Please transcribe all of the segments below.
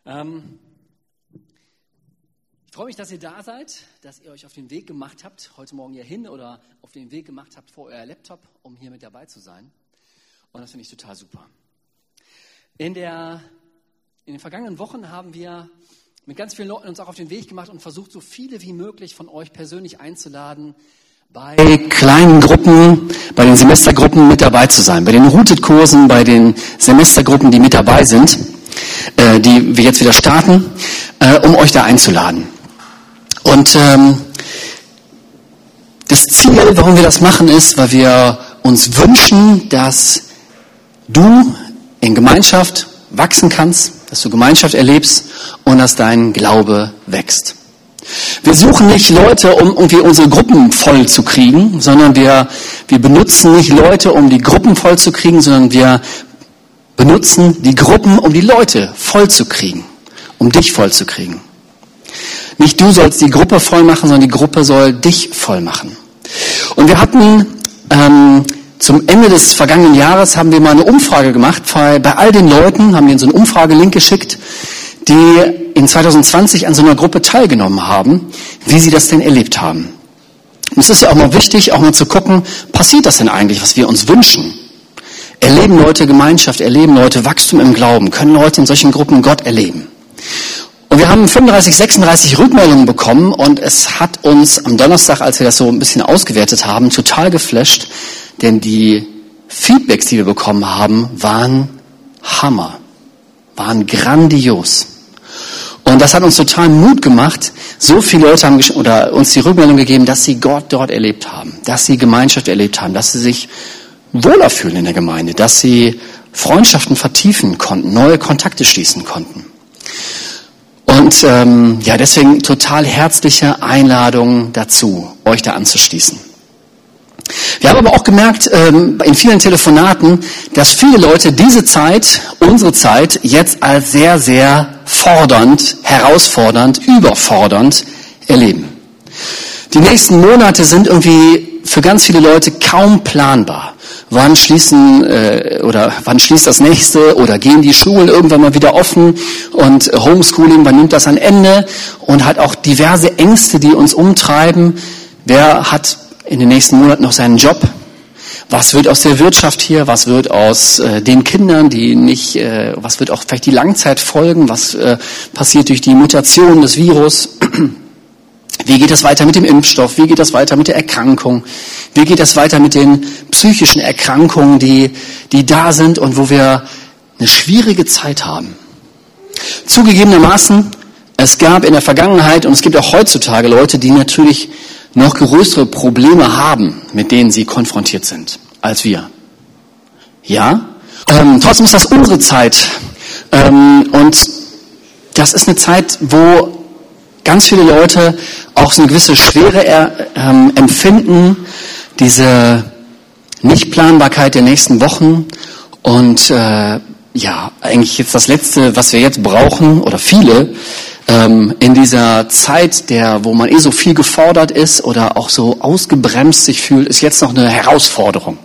Ich freue mich, dass ihr da seid, dass ihr euch auf den Weg gemacht habt, heute Morgen hier hin oder auf den Weg gemacht habt vor euer Laptop, um hier mit dabei zu sein. Und das finde ich total super. In den vergangenen Wochen haben wir mit ganz vielen Leuten uns auch auf den Weg gemacht und versucht, so viele wie möglich von euch persönlich einzuladen, bei kleinen Gruppen, bei den Semestergruppen mit dabei zu sein, bei den Routed-Kursen, bei den Semestergruppen, die mit dabei sind, die wir jetzt wieder starten, um euch da einzuladen. Und das Ziel, warum wir das machen, ist, weil wir uns wünschen, dass du in Gemeinschaft wachsen kannst, dass du Gemeinschaft erlebst und dass dein Glaube wächst. Wir suchen nicht Leute, um irgendwie unsere Gruppen voll zu kriegen, sondern wir benutzen nicht Leute, um die Gruppen voll zu kriegen, sondern wir benutzen die Gruppen, um die Leute voll zu kriegen, um dich voll zu kriegen. Nicht du sollst die Gruppe voll machen, sondern die Gruppe soll dich voll machen. Und wir hatten zum Ende des vergangenen Jahres haben wir mal eine Umfrage gemacht bei all den Leuten, haben denen so einen Umfragelink geschickt, die in 2020 an so einer Gruppe teilgenommen haben, wie sie das denn erlebt haben. Und es ist ja auch mal wichtig, auch mal zu gucken, passiert das denn eigentlich, was wir uns wünschen? Erleben Leute Gemeinschaft, erleben Leute Wachstum im Glauben, können Leute in solchen Gruppen Gott erleben? Und wir haben 35, 36 Rückmeldungen bekommen und es hat uns am Donnerstag, als wir das so ein bisschen ausgewertet haben, total geflasht, denn die Feedbacks, die wir bekommen haben, waren Hammer, waren grandios. Und das hat uns total Mut gemacht. So viele Leute haben uns die Rückmeldung gegeben, dass sie Gott dort erlebt haben, dass sie Gemeinschaft erlebt haben, dass sie sich wohler fühlen in der Gemeinde, dass sie Freundschaften vertiefen konnten, neue Kontakte schließen konnten. Und deswegen total herzliche Einladung dazu, euch da anzuschließen. Wir haben aber auch gemerkt in vielen Telefonaten, dass viele Leute diese Zeit, unsere Zeit, jetzt als sehr, sehr fordernd, herausfordernd, überfordernd erleben. Die nächsten Monate sind irgendwie für ganz viele Leute kaum planbar. Wann schließt das nächste oder gehen die Schulen irgendwann mal wieder offen und Homeschooling, wann nimmt das ein Ende? Und halt auch diverse Ängste, die uns umtreiben. Wer hat in den nächsten Monaten noch seinen Job? Was wird aus der Wirtschaft hier? Was wird aus den Kindern, was wird auch vielleicht die Langzeitfolgen? Was passiert durch die Mutation des Virus? Wie geht es weiter mit dem Impfstoff? Wie geht es weiter mit der Erkrankung? Wie geht es weiter mit den psychischen Erkrankungen, die da sind und wo wir eine schwierige Zeit haben? Zugegebenermaßen, es gab in der Vergangenheit und es gibt auch heutzutage Leute, die natürlich noch größere Probleme haben, mit denen sie konfrontiert sind, als wir. Ja? Trotzdem ist das unsere Zeit. Und das ist eine Zeit, wo ganz viele Leute auch so eine gewisse Schwere empfinden, diese Nichtplanbarkeit der nächsten Wochen und eigentlich jetzt das Letzte, was wir jetzt brauchen, oder viele, in dieser Zeit, wo man so viel gefordert ist oder auch so ausgebremst sich fühlt, ist jetzt noch eine Herausforderung.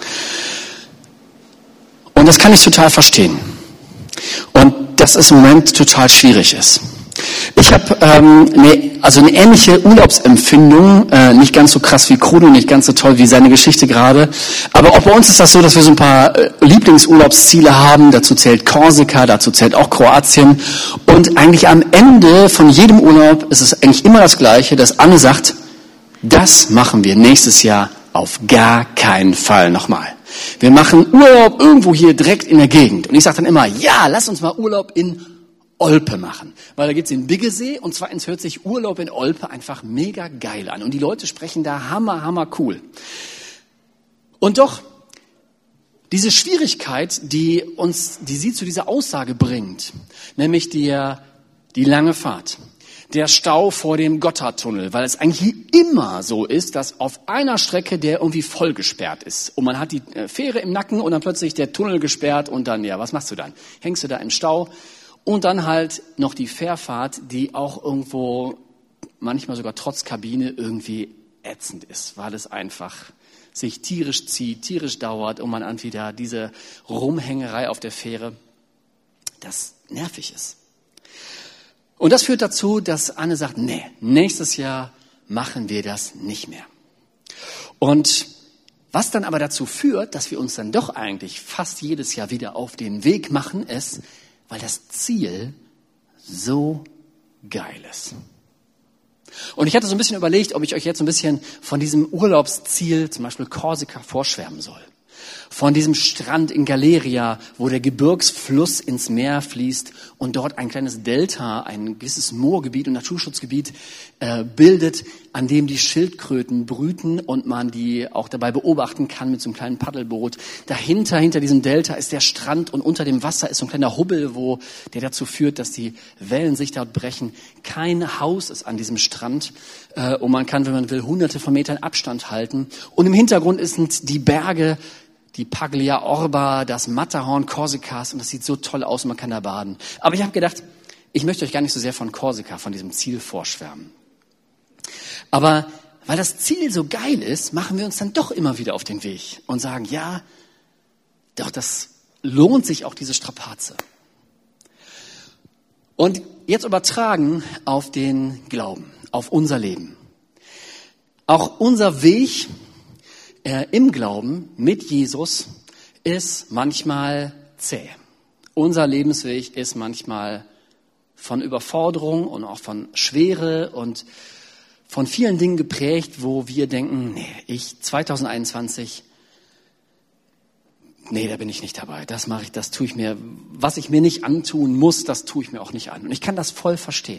Und das kann ich total verstehen. Und dass es im Moment total schwierig ist. Ich habe eine ähnliche Urlaubsempfindung, nicht ganz so krass wie Kruno, nicht ganz so toll wie seine Geschichte gerade. Aber auch bei uns ist das so, dass wir so ein paar Lieblingsurlaubsziele haben. Dazu zählt Korsika, dazu zählt auch Kroatien. Und eigentlich am Ende von jedem Urlaub ist es eigentlich immer das Gleiche, dass Anne sagt, das machen wir nächstes Jahr auf gar keinen Fall nochmal. Wir machen Urlaub irgendwo hier direkt in der Gegend. Und ich sage dann immer, ja, lass uns mal Urlaub in Olpe machen, weil da gibt's den Biggesee und zweitens hört sich Urlaub in Olpe einfach mega geil an und die Leute sprechen da hammer cool. Und doch, diese Schwierigkeit, die sie zu dieser Aussage bringt, nämlich die lange Fahrt, der Stau vor dem Gotthardtunnel, weil es eigentlich immer so ist, dass auf einer Strecke der irgendwie voll gesperrt ist und man hat die Fähre im Nacken und dann plötzlich der Tunnel gesperrt und dann, was machst du dann? Hängst du da im Stau? Und dann halt noch die Fährfahrt, die auch irgendwo, manchmal sogar trotz Kabine, irgendwie ätzend ist, weil es einfach sich tierisch zieht, tierisch dauert und man an wieder diese Rumhängerei auf der Fähre, das nervig ist. Und das führt dazu, dass Anne sagt, nee, nächstes Jahr machen wir das nicht mehr. Und was dann aber dazu führt, dass wir uns dann doch eigentlich fast jedes Jahr wieder auf den Weg machen, ist, weil das Ziel so geil ist. Und ich hatte so ein bisschen überlegt, ob ich euch jetzt so ein bisschen von diesem Urlaubsziel, zum Beispiel Korsika, vorschwärmen soll. Von diesem Strand in Galeria, wo der Gebirgsfluss ins Meer fließt und dort ein kleines Delta, ein gewisses Moorgebiet und Naturschutzgebiet bildet, an dem die Schildkröten brüten und man die auch dabei beobachten kann mit so einem kleinen Paddelboot. Dahinter, hinter diesem Delta ist der Strand und unter dem Wasser ist so ein kleiner Hubbel, der dazu führt, dass die Wellen sich dort brechen. Kein Haus ist an diesem Strand und man kann, wenn man will, hunderte von Metern Abstand halten. Und im Hintergrund sind die Berge, die Paglia Orba, das Matterhorn Korsikas und das sieht so toll aus und man kann da baden. Aber ich habe gedacht, ich möchte euch gar nicht so sehr von Korsika, von diesem Ziel vorschwärmen. Aber weil das Ziel so geil ist, machen wir uns dann doch immer wieder auf den Weg und sagen, ja, doch das lohnt sich auch diese Strapaze. Und jetzt übertragen auf den Glauben, auf unser Leben. Auch unser Weg im Glauben mit Jesus ist manchmal zäh. Unser Lebensweg ist manchmal von Überforderung und auch von Schwere und von vielen Dingen geprägt, wo wir denken, nee, 2021, da bin ich nicht dabei. Das mache ich, das tue ich mir, was ich mir nicht antun muss, das tue ich mir auch nicht an. Und ich kann das voll verstehen.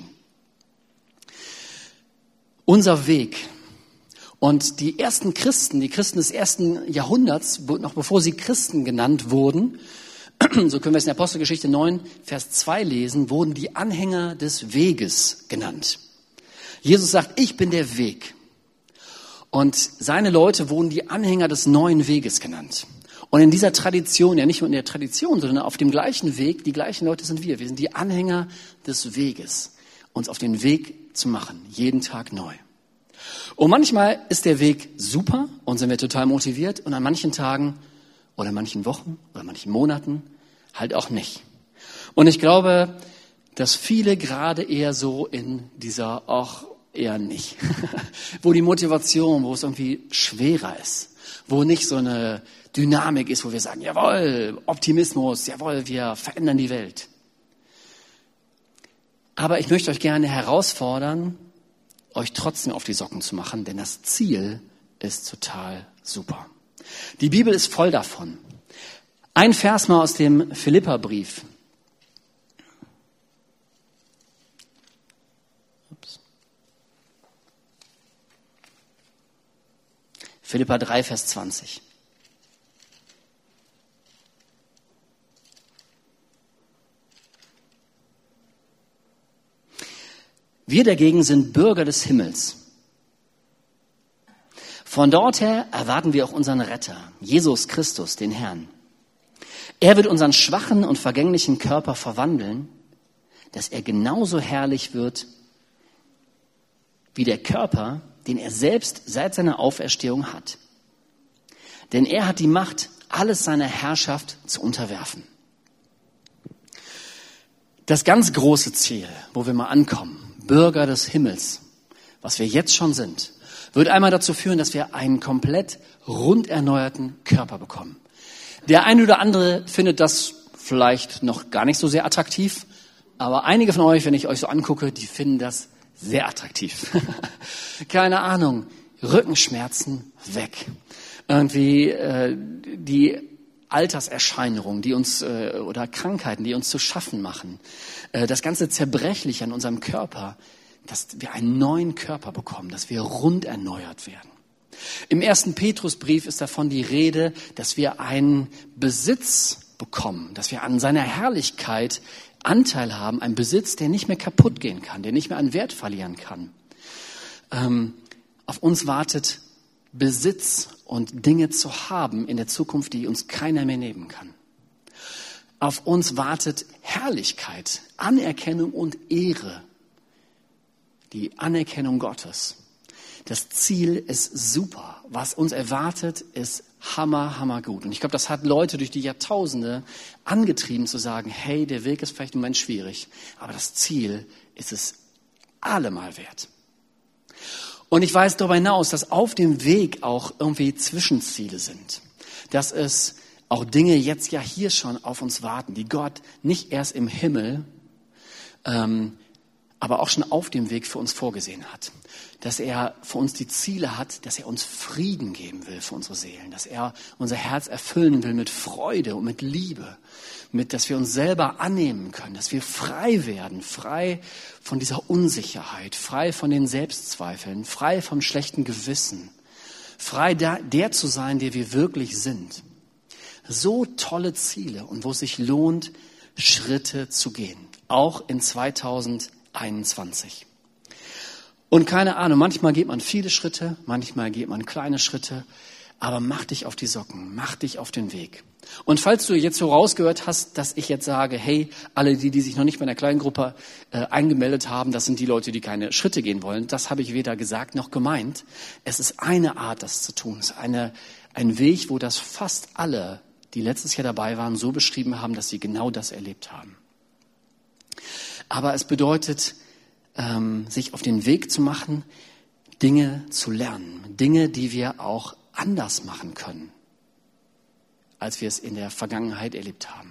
Unser Weg. Und die ersten Christen, die Christen des ersten Jahrhunderts, noch bevor sie Christen genannt wurden, so können wir es in der Apostelgeschichte 9, Vers 2 lesen, wurden die Anhänger des Weges genannt. Jesus sagt, ich bin der Weg. Und seine Leute wurden die Anhänger des neuen Weges genannt. Und in dieser Tradition, ja nicht nur in der Tradition, sondern auf dem gleichen Weg, die gleichen Leute sind wir. Wir sind die Anhänger des Weges, uns auf den Weg zu machen, jeden Tag neu. Und manchmal ist der Weg super und sind wir total motiviert und an manchen Tagen oder manchen Wochen oder manchen Monaten halt auch nicht. Und ich glaube, dass viele gerade eher so in dieser, auch eher nicht, wo die Motivation, wo es irgendwie schwerer ist, wo nicht so eine Dynamik ist, wo wir sagen, jawohl, Optimismus, jawohl, wir verändern die Welt. Aber ich möchte euch gerne herausfordern, euch trotzdem auf die Socken zu machen, denn das Ziel ist total super. Die Bibel ist voll davon. Ein Vers mal aus dem Philipperbrief. Philipper 3, Vers 20. Wir dagegen sind Bürger des Himmels. Von dort her erwarten wir auch unseren Retter, Jesus Christus, den Herrn. Er wird unseren schwachen und vergänglichen Körper verwandeln, dass er genauso herrlich wird wie der Körper, den er selbst seit seiner Auferstehung hat. Denn er hat die Macht, alles seiner Herrschaft zu unterwerfen. Das ganz große Ziel, wo wir mal ankommen, Bürger des Himmels, was wir jetzt schon sind, wird einmal dazu führen, dass wir einen komplett runderneuerten Körper bekommen. Der eine oder andere findet das vielleicht noch gar nicht so sehr attraktiv, aber einige von euch, wenn ich euch so angucke, die finden das sehr attraktiv. Keine Ahnung, Rückenschmerzen weg. Irgendwie die Alterserscheinungen, die uns oder Krankheiten, die uns zu schaffen machen. Das ganze Zerbrechliche an unserem Körper, dass wir einen neuen Körper bekommen, dass wir rund erneuert werden. Im 1. Petrusbrief ist davon die Rede, dass wir einen Besitz bekommen, dass wir an seiner Herrlichkeit Anteil haben, einen Besitz, der nicht mehr kaputt gehen kann, der nicht mehr an Wert verlieren kann. Auf uns wartet Besitz und Dinge zu haben in der Zukunft, die uns keiner mehr nehmen kann. Auf uns wartet Herrlichkeit, Anerkennung und Ehre. Die Anerkennung Gottes. Das Ziel ist super. Was uns erwartet, ist hammergut. Und ich glaube, das hat Leute durch die Jahrtausende angetrieben zu sagen, hey, der Weg ist vielleicht im Moment schwierig, aber das Ziel ist es allemal wert. Und ich weiß darüber hinaus, dass auf dem Weg auch irgendwie Zwischenziele sind. Dass es auch Dinge jetzt ja hier schon auf uns warten, die Gott nicht erst im Himmel, aber auch schon auf dem Weg für uns vorgesehen hat. Dass er für uns die Ziele hat, dass er uns Frieden geben will für unsere Seelen, dass er unser Herz erfüllen will mit Freude und mit Liebe, dass wir uns selber annehmen können, dass wir frei werden, frei von dieser Unsicherheit, frei von den Selbstzweifeln, frei vom schlechten Gewissen, frei der zu sein, der wir wirklich sind. So tolle Ziele und wo es sich lohnt, Schritte zu gehen, auch in 2021. Und keine Ahnung, manchmal geht man viele Schritte, manchmal geht man kleine Schritte, aber mach dich auf die Socken, mach dich auf den Weg. Und falls du jetzt so rausgehört hast, dass ich jetzt sage, hey, alle die sich noch nicht bei einer kleinen Gruppe eingemeldet haben, das sind die Leute, die keine Schritte gehen wollen, das habe ich weder gesagt noch gemeint. Es ist eine Art, das zu tun. Es ist ein Weg, wo das fast alle, die letztes Jahr dabei waren, so beschrieben haben, dass sie genau das erlebt haben. Aber es bedeutet, sich auf den Weg zu machen, Dinge zu lernen. Dinge, die wir auch anders machen können, als wir es in der Vergangenheit erlebt haben.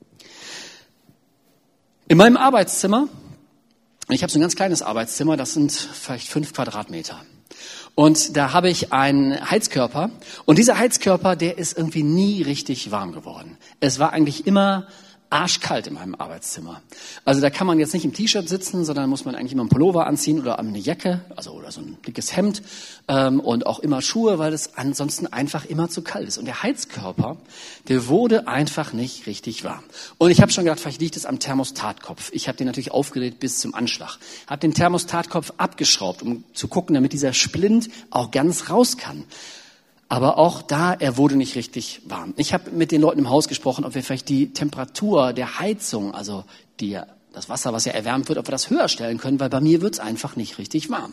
In meinem Arbeitszimmer, ich habe so ein ganz kleines Arbeitszimmer, das sind vielleicht 5 Quadratmeter. Und da habe ich einen Heizkörper. Und dieser Heizkörper, der ist irgendwie nie richtig warm geworden. Es war eigentlich immer arschkalt in meinem Arbeitszimmer. Also da kann man jetzt nicht im T-Shirt sitzen, sondern muss man eigentlich immer einen Pullover anziehen oder eine Jacke, oder so ein dickes Hemd und auch immer Schuhe, weil es ansonsten einfach immer zu kalt ist. Und der Heizkörper, der wurde einfach nicht richtig warm. Und ich habe schon gedacht, vielleicht liegt es am Thermostatkopf. Ich habe den natürlich aufgedreht bis zum Anschlag. Habe den Thermostatkopf abgeschraubt, um zu gucken, damit dieser Splint auch ganz raus kann. Aber auch da, er wurde nicht richtig warm. Ich habe mit den Leuten im Haus gesprochen, ob wir vielleicht die Temperatur der Heizung, also das Wasser, was ja erwärmt wird, ob wir das höher stellen können, weil bei mir wird's einfach nicht richtig warm.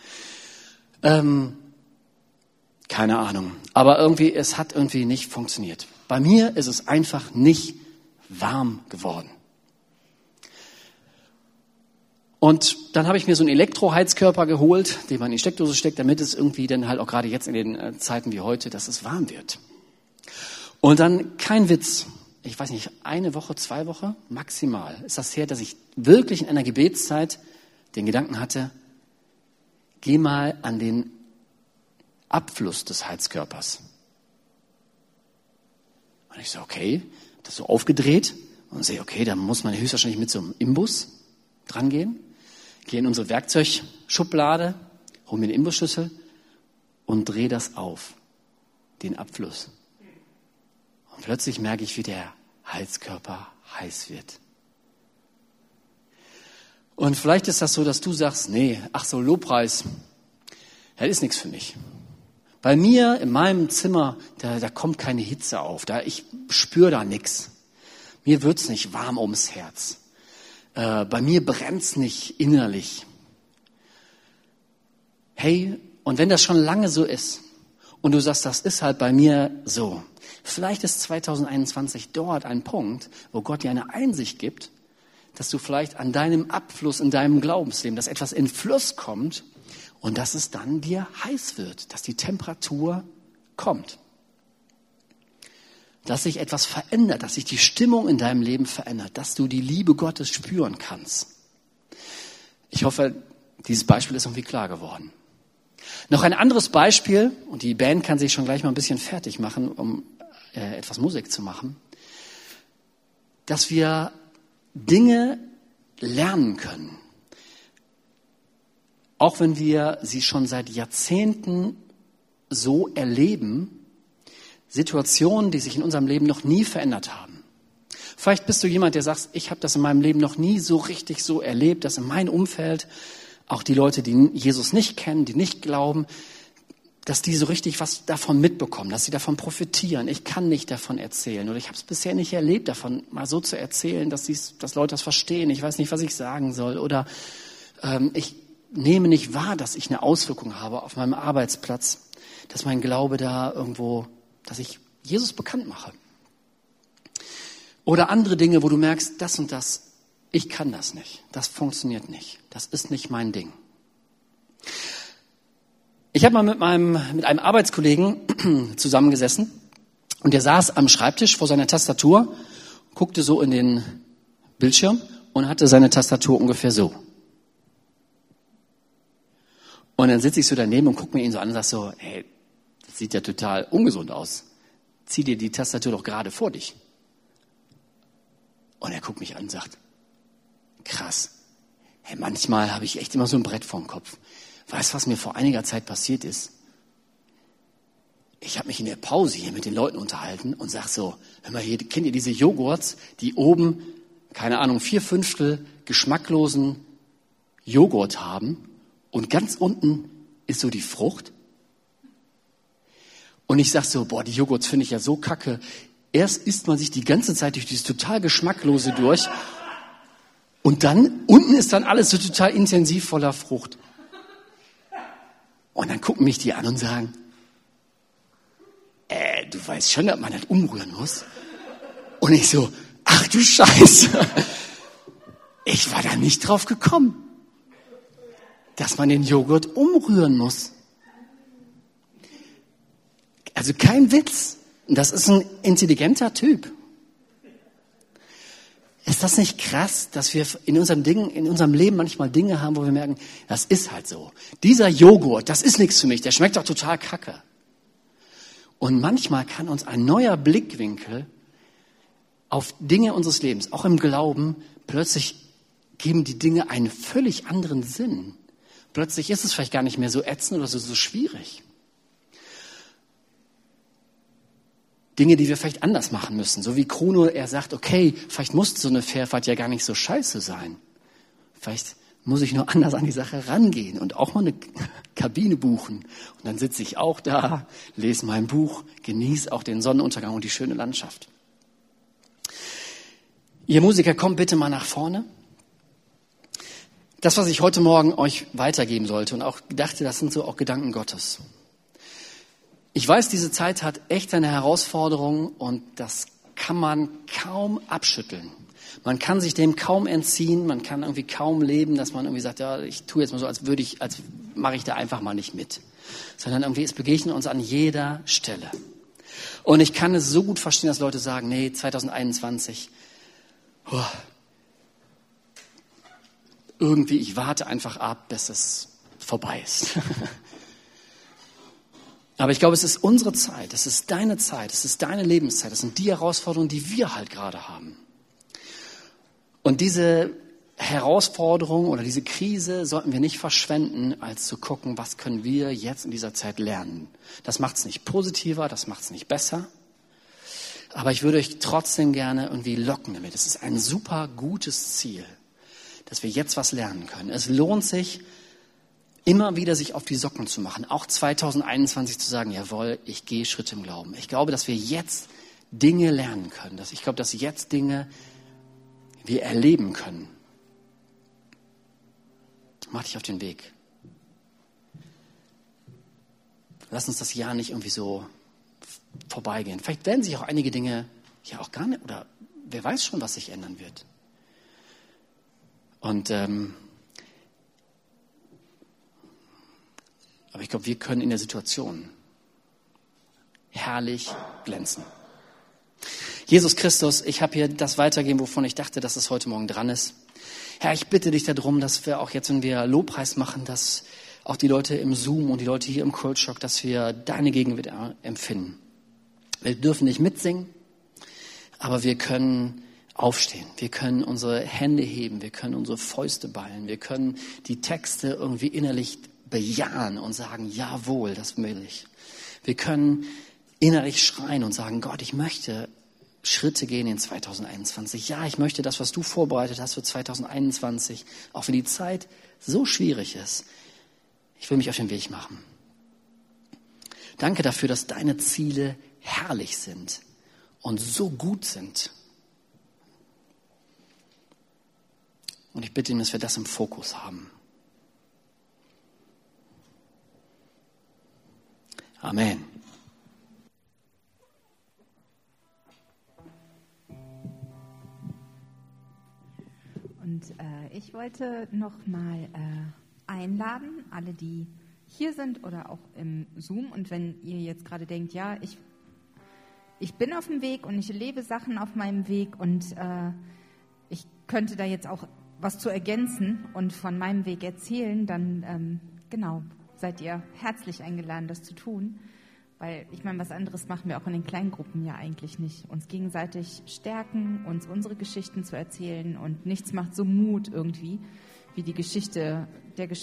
Keine Ahnung. Aber es hat irgendwie nicht funktioniert. Bei mir ist es einfach nicht warm geworden. Und dann habe ich mir so einen Elektroheizkörper geholt, den man in die Steckdose steckt, damit es irgendwie dann halt auch gerade jetzt in den Zeiten wie heute, dass es warm wird. Und dann, kein Witz, ich weiß nicht, 1 Woche, 2 Wochen maximal ist das her, dass ich wirklich in einer Gebetszeit den Gedanken hatte, geh mal an den Abfluss des Heizkörpers. Und ich so, okay, das so aufgedreht und sehe, okay, da muss man höchstwahrscheinlich mit so einem Imbus dran gehen. Gehe in unsere Werkzeugschublade, hole mir eine Imbusschüssel und drehe das auf, den Abfluss. Und plötzlich merke ich, wie der Heizkörper heiß wird. Und vielleicht ist das so, dass du sagst, nee, ach so, Lobpreis, das ist nichts für mich. Bei mir, in meinem Zimmer, da kommt keine Hitze auf, ich spüre da nichts. Mir wird's nicht warm ums Herz. Bei mir brennt's nicht innerlich. Hey, und wenn das schon lange so ist und du sagst, das ist halt bei mir so, vielleicht ist 2021 dort ein Punkt, wo Gott dir eine Einsicht gibt, dass du vielleicht an deinem Abfluss in deinem Glaubensleben, dass etwas in Fluss kommt und dass es dann dir heiß wird, dass die Temperatur kommt. Dass sich etwas verändert, dass sich die Stimmung in deinem Leben verändert, dass du die Liebe Gottes spüren kannst. Ich hoffe, dieses Beispiel ist irgendwie klar geworden. Noch ein anderes Beispiel, und die Band kann sich schon gleich mal ein bisschen fertig machen, um etwas Musik zu machen, dass wir Dinge lernen können, auch wenn wir sie schon seit Jahrzehnten so erleben, Situationen, die sich in unserem Leben noch nie verändert haben. Vielleicht bist du jemand, der sagt, ich habe das in meinem Leben noch nie so richtig so erlebt, dass in meinem Umfeld auch die Leute, die Jesus nicht kennen, die nicht glauben, dass die so richtig was davon mitbekommen, dass sie davon profitieren. Ich kann nicht davon erzählen oder ich habe es bisher nicht erlebt, davon mal so zu erzählen, dass Leute das verstehen. Ich weiß nicht, was ich sagen soll oder ich nehme nicht wahr, dass ich eine Auswirkung habe auf meinem Arbeitsplatz, dass mein Glaube da irgendwo, dass ich Jesus bekannt mache. Oder andere Dinge, wo du merkst, das und das, ich kann das nicht, das funktioniert nicht, das ist nicht mein Ding. Ich habe mal mit einem Arbeitskollegen zusammengesessen und der saß am Schreibtisch vor seiner Tastatur, guckte so in den Bildschirm und hatte seine Tastatur ungefähr so. Und dann sitze ich so daneben und gucke mir ihn so an und sage so, hey, das sieht ja total ungesund aus. Zieh dir die Tastatur doch gerade vor dich. Und er guckt mich an und sagt, krass, hey, manchmal habe ich echt immer so ein Brett vorm Kopf. Weißt du, was mir vor einiger Zeit passiert ist? Ich habe mich in der Pause hier mit den Leuten unterhalten und sag so, hör mal, hier, kennt ihr diese Joghurts, die oben, keine Ahnung, 4/5 geschmacklosen Joghurt haben und ganz unten ist so die Frucht? Und ich sag so, boah, die Joghurts finde ich ja so kacke. Erst isst man sich die ganze Zeit durch dieses total Geschmacklose durch und dann, unten ist dann alles so total intensiv voller Frucht. Und dann gucken mich die an und sagen, du weißt schon, dass man das umrühren muss. Und ich so, ach du Scheiße. Ich war da nicht drauf gekommen, dass man den Joghurt umrühren muss. Also kein Witz. Das ist ein intelligenter Typ. Ist das nicht krass, dass wir in unserem Leben manchmal Dinge haben, wo wir merken, das ist halt so. Dieser Joghurt, das ist nichts für mich, der schmeckt doch total kacke. Und manchmal kann uns ein neuer Blickwinkel auf Dinge unseres Lebens, auch im Glauben, plötzlich geben die Dinge einen völlig anderen Sinn. Plötzlich ist es vielleicht gar nicht mehr so ätzend oder so schwierig. Dinge, die wir vielleicht anders machen müssen. So wie Chrono, er sagt, okay, vielleicht muss so eine Fährfahrt ja gar nicht so scheiße sein. Vielleicht muss ich nur anders an die Sache rangehen und auch mal eine Kabine buchen. Und dann sitze ich auch da, lese mein Buch, genieße auch den Sonnenuntergang und die schöne Landschaft. Ihr Musiker, kommt bitte mal nach vorne. Das, was ich heute Morgen euch weitergeben sollte und auch dachte, das sind so auch Gedanken Gottes. Ich weiß, diese Zeit hat echt seine Herausforderungen und das kann man kaum abschütteln. Man kann sich dem kaum entziehen, man kann irgendwie kaum leben, dass man irgendwie sagt, ja, ich tue jetzt mal so, als mache ich da einfach mal nicht mit. Sondern irgendwie, es begegnet uns an jeder Stelle. Und ich kann es so gut verstehen, dass Leute sagen, nee, 2021, irgendwie, ich warte einfach ab, bis es vorbei ist. Aber ich glaube, es ist unsere Zeit, es ist deine Zeit, es ist deine Lebenszeit, das sind die Herausforderungen, die wir halt gerade haben. Und diese Herausforderung oder diese Krise sollten wir nicht verschwenden, als zu gucken, was können wir jetzt in dieser Zeit lernen. Das macht es nicht positiver, das macht es nicht besser. Aber ich würde euch trotzdem gerne irgendwie locken damit. Es ist ein super gutes Ziel, dass wir jetzt was lernen können. Es lohnt sich, immer wieder sich auf die Socken zu machen, auch 2021 zu sagen, jawohl, ich gehe Schritte im Glauben. Ich glaube, dass wir jetzt Dinge lernen können. Ich glaube, dass jetzt Dinge wir erleben können. Mach dich auf den Weg. Lass uns das Jahr nicht irgendwie so vorbeigehen. Vielleicht werden sich auch einige Dinge ja auch gar nicht, oder wer weiß schon, was sich ändern wird. Und aber ich glaube, wir können in der Situation herrlich glänzen. Jesus Christus, ich habe hier das weitergeben, wovon ich dachte, dass es heute Morgen dran ist. Herr, ich bitte dich darum, dass wir auch jetzt, wenn wir Lobpreis machen, dass auch die Leute im Zoom und die Leute hier im Kultschock, dass wir deine Gegenwart empfinden. Wir dürfen nicht mitsingen, aber wir können aufstehen. Wir können unsere Hände heben, wir können unsere Fäuste ballen, wir können die Texte irgendwie innerlich bejahen und sagen, jawohl, das will ich. Wir können innerlich schreien und sagen, Gott, ich möchte Schritte gehen in 2021. Ja, ich möchte das, was du vorbereitet hast für 2021, auch wenn die Zeit so schwierig ist. Ich will mich auf den Weg machen. Danke dafür, dass deine Ziele herrlich sind und so gut sind. Und ich bitte ihn, dass wir das im Fokus haben. Amen. Und ich wollte noch mal einladen, alle, die hier sind oder auch im Zoom. Und wenn ihr jetzt gerade denkt, ja, ich bin auf dem Weg und ich erlebe Sachen auf meinem Weg und ich könnte da jetzt auch was zu ergänzen und von meinem Weg erzählen, dann seid ihr herzlich eingeladen, das zu tun. Weil ich meine, was anderes machen wir auch in den Kleingruppen ja eigentlich nicht. Uns gegenseitig stärken, uns unsere Geschichten zu erzählen und nichts macht so Mut irgendwie wie die Geschichte